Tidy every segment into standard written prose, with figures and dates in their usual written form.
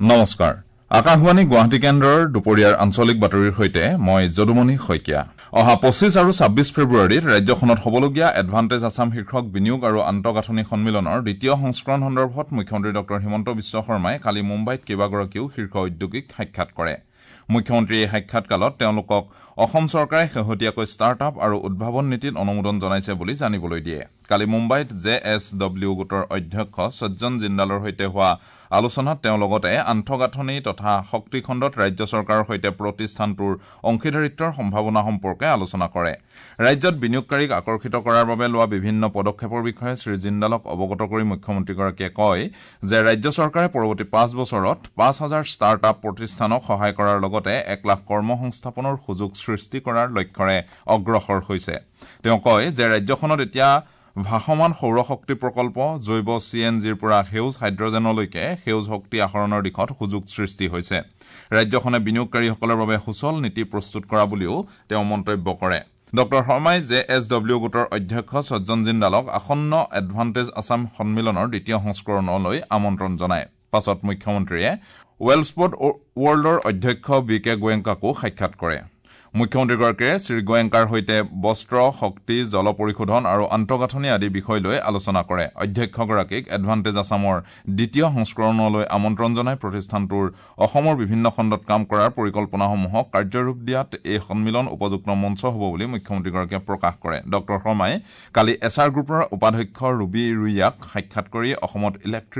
নমস্কাৰ আকাশবাণী গুৱাহাটী কেন্দ্ৰৰ দুপৰীয়াৰ আঞ্চলিক বাতৰিৰ সৈতে মই যদুমণি শইকীয়া অহা 25 আৰু 26 ফেব্ৰুৱাৰীত ৰাজ্যখনত হ'বলগীয়া এডভান্টেজ আছাম শীৰ্ষক বিনিয়োগ আৰু আন্তঃগাঁথনি সন্মিলনৰ দ্বিতীয় সংস্কৰণ সন্দৰ্ভত মুখ্যমন্ত্ৰী ডক্টৰ হিমন্ত বিশ্ব শৰ্মাই কালি মুম্বাইত কেইবাগৰাকীও শীৰ্ষ উদ্যোগীক সাক্ষাৎ কৰে মুখ্যমন্ত্ৰীয়ে এই সাক্ষাৎকালত তেওঁলোকক অসম চৰকাৰে শেহতীয়াকৈ ষ্টাৰ্টআপ আৰু উদ্ভাৱন নীতিত অনুমোদন জনাইছে বুলি জানিবলৈ দিয়ে কালি মুম্বাইত JSW গোটৰ অধ্যক্ষ সজ্জন জিন্দালৰ সৈতে হোৱা আলোচনাত তেওঁ লগতে আন্তঃগাঁথনি তথা শক্তি খণ্ডত ৰাজ্য চৰকাৰৰ সৈতে প্ৰতিষ্ঠানটোৰ অংশীদাৰিত্বৰ সম্ভাৱনা সম্পৰ্কে আলোচনা কৰে ৰাজ্যত বিনিয়োগকাৰীক আকৰ্ষিত কৰাৰ বাবে লোৱা বিভিন্ন পদক্ষেপৰ বিষয়ে শ্ৰী জিন্দালক অৱগত কৰি মুখ্যমন্ত্ৰীগৰাকীয়ে কয় যে ৰাজ্য চৰকাৰে পৰৱৰ্তী 5 বছৰত 5000 ষ্টাৰ্টআপ প্ৰতিষ্ঠানক সহায় কৰাৰ লগতে 1 লাখ কৰ্মসংস্থাপনৰ সুযোগ সৃষ্টি কৰাৰ লক্ষ্যৰে অগ্ৰসৰ হৈছে তেওঁ কয় যে ৰাজ্যখনত এতিয়া ভাসমান সৌৰশক্তি প্ৰকল্প জৈৱ CNGৰ পৰা সেউজ হাইড্ৰজেনলৈকে সেউজ শক্তি আহৰণৰ দিশত সুযোগ সৃষ্টি হৈছে ৰাজ্যখনে বিনিয়োগকাৰীসকলৰ বাবে সুচল নীতি প্ৰস্তুত কৰা বুলিও তেওঁ মন্তব্য কৰে ডক্টৰ শৰ্মাই JSW গোটৰ অধ্যক্ষ সজ্জন জিন্দালক আসন্ন এডভান্টেজ আছাম সন্মিলনৰ দ্বিতীয় সংস্কৰণলৈ আমন্ত্ৰণ জনায় পাছত মুখ্যমন্ত্ৰীয়ে ৱেলস্পৰ্ট ৱৰ্ল্ডৰ অধ্যক্ষ BK গোৱেংকাকো সাক্ষাৎ কৰে মুখ্যমন্ত্ৰীগৰাকীয়ে শ্ৰী গোৱেংকাৰ সৈতে বস্ত্ৰ শক্তি জল পৰিশোধন আৰু আন্তঃগাঁথনি আদি বিষয় লৈ আলোচনা কৰে অধ্যক্ষগৰাকীক এডভান্টেজ আছামৰ দ্বিতীয় সংস্কৰণলৈ আমন্ত্ৰণ জনাই প্ৰতিষ্ঠানটোৰ অসমৰ বিভিন্ন খণ্ডত কাম কৰাৰ পৰিকল্পনাসমূহক কাৰ্যৰূপ দিয়াত এই সন্মিলন উপযুক্ত মঞ্চ হ'ব বুলি মুখ্যমন্ত্ৰীগৰাকীয়ে প্ৰকাশ কৰে ডক্টৰ শৰ্মাই কালি SR গ্ৰুপৰ উপাধ্যক্ষ ৰুবি ৰুইয়াক সাক্ষাৎ কৰি অসমত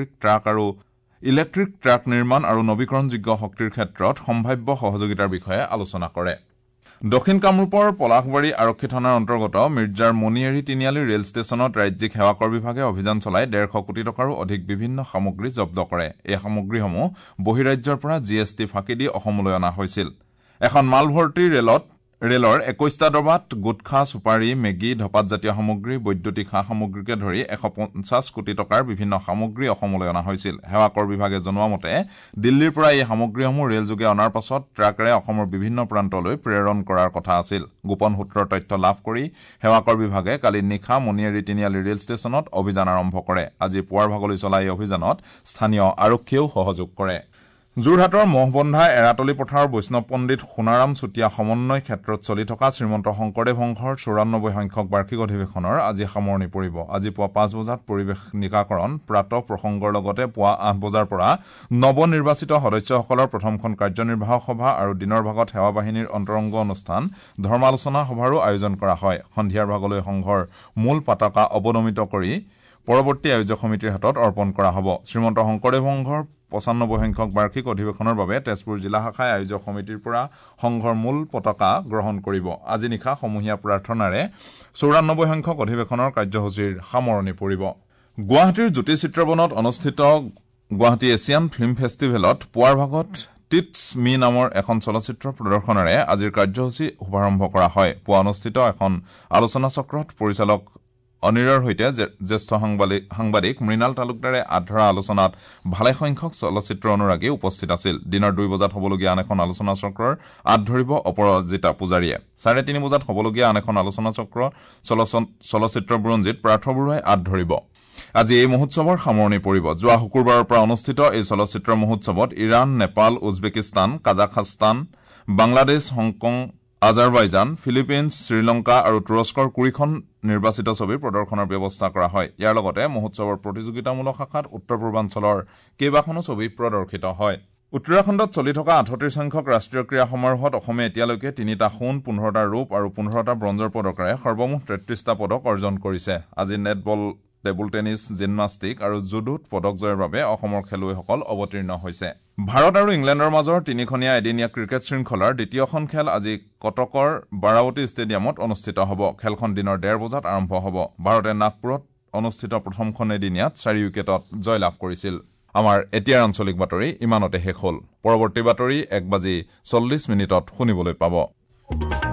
ইলেক্ট্ৰিক ট্ৰাক নিৰ্মাণ আৰু নৱীকৰণযোগ্য শক্তিৰ ক্ষেত্ৰত সম্ভাৱ্য সহযোগিতাৰ বিষয়ে আলোচনা কৰে দক্ষিণ কামৰূপৰ পলাশবাৰী আৰক্ষী থানাৰ অন্তৰ্গত মিৰ্জাৰ মণিয়াৰী তিনিআলি ৰেল ষ্টেচনত ৰাজ্যিক সেৱাকৰ বিভাগে অভিযান চলাই 150 কোটি টকাৰো অধিক বিভিন্ন সামগ্ৰী জব্দ কৰে এই সামগ্ৰীসমূহ বহিৰাজ্যৰ পৰা GST ফাঁকি দি অসমলৈ অনা হৈছিল এখন মালভৰ্তি ৰেলৰ 21টা ডবাত গুটখা সুপাৰী মেগী ধপাতজাতীয় সামগ্ৰী বৈদ্যুতিক সা সামগ্ৰীকে ধৰি 150 কোটি টকাৰ বিভিন্ন সামগ্ৰী অসমলৈ অনা হৈছিল সেৱাকৰ বিভাগে জনোৱা মতে দিল্লীৰ পৰা এই সামগ্ৰীসমূহ ৰেলযোগে অনাৰ পাছত ট্ৰাকেৰে অসমৰ বিভিন্ন প্ৰান্তলৈ প্ৰেৰণ কৰাৰ কথা আছিল গোপন সূত্ৰৰ তথ্য লাভ কৰি সেৱাকৰ বিভাগে কালি নিশা মণিয়াৰী তিনিআলি ৰেল ষ্টেচনত অভিযান আৰম্ভ কৰে আজি পুৱাৰ ভাগলৈ চলা এই অভিযানত স্থানীয় আৰক্ষীয়েও সহযোগ কৰে যোৰহাটৰ মহবন্ধা এৰাতলি পথাৰৰ বৈষ্ণৱ পণ্ডিত সোণাৰাম চুতীয়া সমন্বয় ক্ষেত্ৰত চলি থকা শ্ৰীমন্ত শংকৰদেৱ সংঘৰ 94 সংখ্যক বাৰ্ষিক অধিৱেশনৰ আজি সামৰণি পৰিব আজি পুৱা 5 বজাত পৰিৱেশ নিকাকৰণ প্ৰাতঃ প্ৰসংগৰ লগতে পুৱা 8 বজাৰ পৰা নৱনিৰ্বাচিত সদস্যসকলৰ প্ৰথমখন কাৰ্যনিৰ্বাহক সভা আৰু দিনৰ ভাগত সেৱা বাহিনীৰ অন্তৰংগ অনুষ্ঠান ধৰ্মালোচনা সভাৰো আয়োজন কৰা হয় সন্ধিয়াৰ ভাগলৈ সংঘৰ মূল পতাকা অৱনমিত কৰি পৰৱৰ্তী আয়োজক সমিতিৰ হাতত অৰ্পণ কৰা হ'ব শ্ৰীমন্ত শংকৰদেৱ সংঘৰ 95 সংখ্যক বাৰ্ষিক অধিৱেশনৰ বাবে তেজপুৰ জিলা শাখাই আয়োজক সমিতিৰ পৰা সংঘৰ মূল পতাকা গ্ৰহণ কৰিব আজি নিশা সমূহীয়া প্ৰাৰ্থনাৰে 94 সংখ্যক অধিৱেশনৰ কাৰ্যসূচীৰ সামৰণি পৰিব গুৱাহাটীৰ জ্যোতি চিত্ৰবনত অনুষ্ঠিত গুৱাহাটী এছিয়ান ফিল্ম ফেষ্টিভেলত পুৱাৰ ভাগত টিটছ মি নামৰ এখন চলচ্চিত্ৰ প্ৰদৰ্শনেৰে আজিৰ কাৰ্যসূচী শুভাৰম্ভ কৰা হয় পুৱা অনুষ্ঠিত এখন আলোচনা চক্ৰত পৰিচালক অনিৰৰ সৈতে জ্যেষ্ঠ সাংবাদিক মৃণাল তালুকদাৰে আধৰা আলোচনাত ভালে সংখ্যক চলচ্চিত্ৰ অনুৰাগী উপস্থিত আছিল দিনৰ 2 বজাত হ'বলগীয়া আন এখন আলোচনা চক্ৰৰ আধ ধৰিব অপৰাজিতা পূজাৰীয়ে 3:30 বজাত হ'বলগীয়া আন এখন আলোচনা চক্ৰ চলচ্চিত্ৰ বুৰঞ্জীত পাৰ্থ বৰুৱাই আধ ধৰিব আজি এই মহোৎসৱৰ সামৰণি পৰিব যোৱা শুকুৰবাৰৰ পৰা অনুষ্ঠিত এই চলচ্চিত্ৰ মহোৎসৱত Iran Nepal Uzbekistan Kazakhstan Bangladesh Hong Kong Azerbaijan Philippines Sri Lanka আৰু তুৰস্কৰ 20খন নিৰ্বাচিত ছবিৰ প্ৰদৰ্শনৰ ব্যৱস্থা কৰা হয় ইয়াৰ লগতে মহোৎসৱৰ প্ৰতিযোগিতামূলক শাখাত উত্তৰ পূৰ্বাঞ্চলৰ কেইবাখনো ছবি প্ৰদৰ্শিত হয় উত্তৰাখণ্ডত চলি থকা 38 সংখ্যক ৰাষ্ট্ৰীয় ক্ৰীড়া সমাৰোহত অসমে এতিয়ালৈকে 3টা সোণ 15টা ৰূপ আৰু 15টা ব্ৰঞ্জৰ পদকেৰে সৰ্বমুঠ 33টা পদক অৰ্জন কৰিছে আজি নেটবল টেবুল টেনিছ জিমনাষ্টিক আৰু জুডোত পদক জয়ৰ বাবে অসমৰ খেলুৱৈসকল অৱতীৰ্ণ হৈছে ভাৰত আৰু ইংলেণ্ডৰ মাজৰ 3খনীয়া এদিনীয়া ক্ৰিকেট শৃংখলাৰ দ্বিতীয়খন খেল আজি কটকৰ বাৰাৱতী ষ্টেডিয়ামত অনুষ্ঠিত হ'ব খেলখন দিনৰ 1:30 বজাত আৰম্ভ হ'ব ভাৰতে নাগপুৰত অনুষ্ঠিত প্ৰথমখন এদিনীয়াত 4 উইকেটত জয়লাভ কৰিছিল আমাৰ এতিয়াৰ আঞ্চলিক বাতৰি ইমানতে শেষ হ'ল পৰৱৰ্তী বাতৰি 1:40 শুনিবলৈ পাব